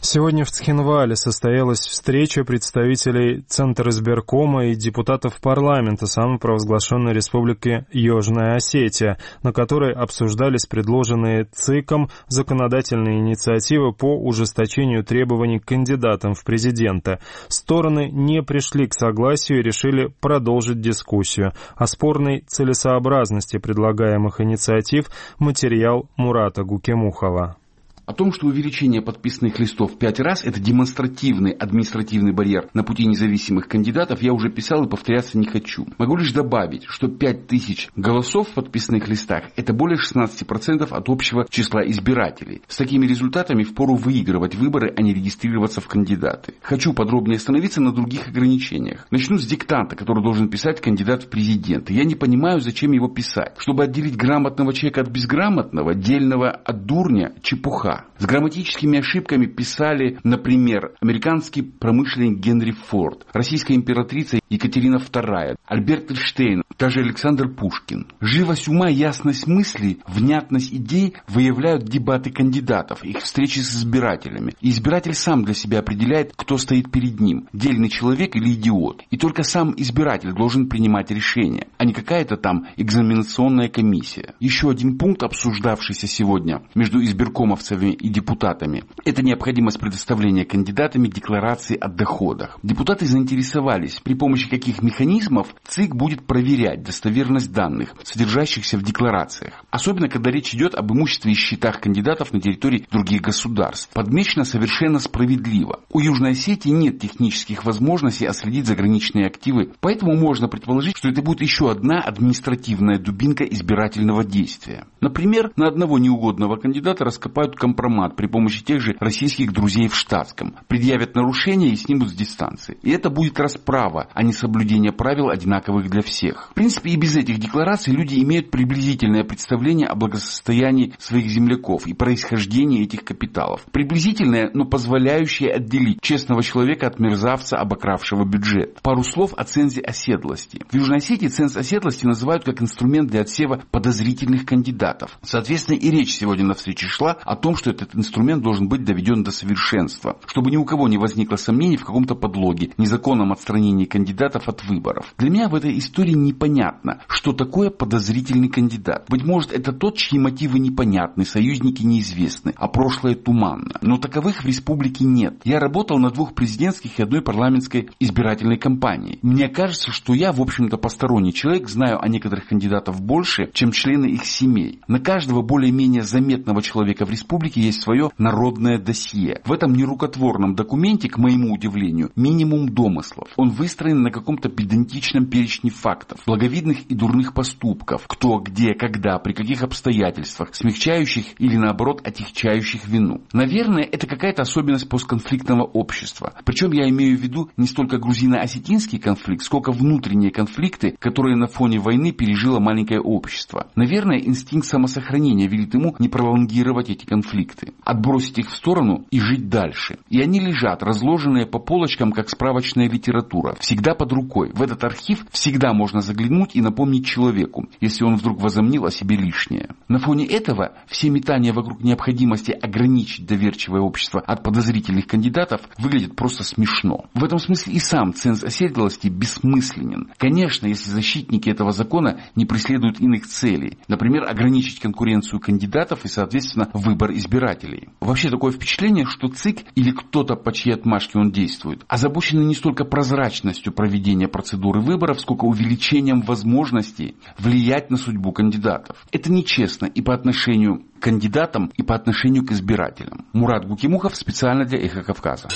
Сегодня в Цхинвале состоялась встреча представителей Центризбиркома и депутатов парламента самопровозглашенной республики Южная Осетия, на которой обсуждались предложенные ЦИКом законодательные инициативы по ужесточению требований к кандидатам в президенты. Стороны не пришли к согласию и решили продолжить дискуссию. О спорной целесообразности предлагаемых инициатив материал Мурата Гукемухова. О том, что увеличение подписанных листов в 5 раз – это демонстративный административный барьер на пути независимых кандидатов, я уже писал и повторяться не хочу. Могу лишь добавить, что 5000 голосов в подписанных листах – это более 16% от общего числа избирателей. С такими результатами впору выигрывать выборы, а не регистрироваться в кандидаты. Хочу подробнее остановиться на других ограничениях. Начну с диктанта, который должен писать кандидат в президенты. Я не понимаю, зачем его писать. Чтобы отделить грамотного человека от безграмотного, дельного от дурня – чепуха. С грамматическими ошибками писали, например, американский промышленник Генри Форд, российская императрица Екатерина II, Альберт Эйнштейн, даже Александр Пушкин. Живость ума, ясность мыслей, внятность идей выявляют дебаты кандидатов, их встречи с избирателями. И избиратель сам для себя определяет, кто стоит перед ним, дельный человек или идиот. И только сам избиратель должен принимать решение, а не какая-то там экзаменационная комиссия. Еще один пункт, обсуждавшийся сегодня между избиркомовцами и депутатами, это необходимость предоставления кандидатами декларации о доходах. Депутаты заинтересовались, при помощи каких механизмов ЦИК будет проверять достоверность данных, содержащихся в декларациях. Особенно, когда речь идет об имуществе и счетах кандидатов на территории других государств. Подмечено совершенно справедливо. У Южной Осетии нет технических возможностей отследить заграничные активы, поэтому можно предположить, что это будет еще одна административная дубинка избирательного действия. Например, на одного неугодного кандидата раскопают компромат при помощи тех же российских друзей в штатском, предъявят нарушения и снимут с дистанции. И это будет расправа, а не соблюдение правил, одинаковых для всех. В принципе, и без этих деклараций люди имеют приблизительное представление о благосостоянии своих земляков и происхождении этих капиталов. Приблизительное, но позволяющее отделить честного человека от мерзавца, обокравшего бюджет. Пару слов о цензе оседлости. В Южной Осетии ценз оседлости называют как инструмент для отсева подозрительных кандидатов. Соответственно, и речь сегодня на встрече шла о том, что этот инструмент должен быть доведен до совершенства, чтобы ни у кого не возникло сомнений в каком-то подлоге, незаконном отстранении кандидатов от выборов. Для меня в этой истории непонятно, что такое подозрительный кандидат. Быть может, это тот, чьи мотивы непонятны, союзники неизвестны, а прошлое туманно. Но таковых в республике нет. Я работал на 2 президентских и 1 парламентской избирательной кампании. Мне кажется, что я, в общем-то, посторонний человек, знаю о некоторых кандидатов больше, чем члены их семей. На каждого более-менее заметного человека в республике есть свое народное досье. В этом нерукотворном документе, к моему удивлению, минимум домыслов. Он выстроен на каком-то педантичном перечне фактов, благовидных и дурных поступков, кто, где, когда, при каких обстоятельствах, смягчающих или наоборот отягчающих вину. Наверное, это какая-то особенность постконфликтного общества. Причем я имею в виду не столько грузино-осетинский конфликт, сколько внутренние конфликты, которые на фоне войны пережило маленькое общество. Наверное, инстинкт самосохранения велит ему не пролонгировать эти конфликты, отбросить их в сторону и жить дальше. И они лежат, разложенные по полочкам, как справочная литература, всегда под рукой. В этот архив всегда можно заглянуть и напомнить человеку, если он вдруг возомнил о себе лишнее. На фоне этого все метания вокруг необходимости ограничить доверчивое общество от подозрительных кандидатов выглядят просто смешно. В этом смысле и сам ценз оседлости бессмысленен. Конечно, если защитники этого закона не преследуют иных целей, например, ограничить конкуренцию кандидатов и, соответственно, выбор избирателей. Вообще такое впечатление, что ЦИК или кто-то, по чьей отмашке он действует, озабочены не столько прозрачностью проведения процедуры выборов, сколько увеличением возможностей влиять на судьбу кандидатов. Это нечестно и по отношению к кандидатам, и по отношению к избирателям. Мурат Гукемухов специально для «Эхо Кавказа».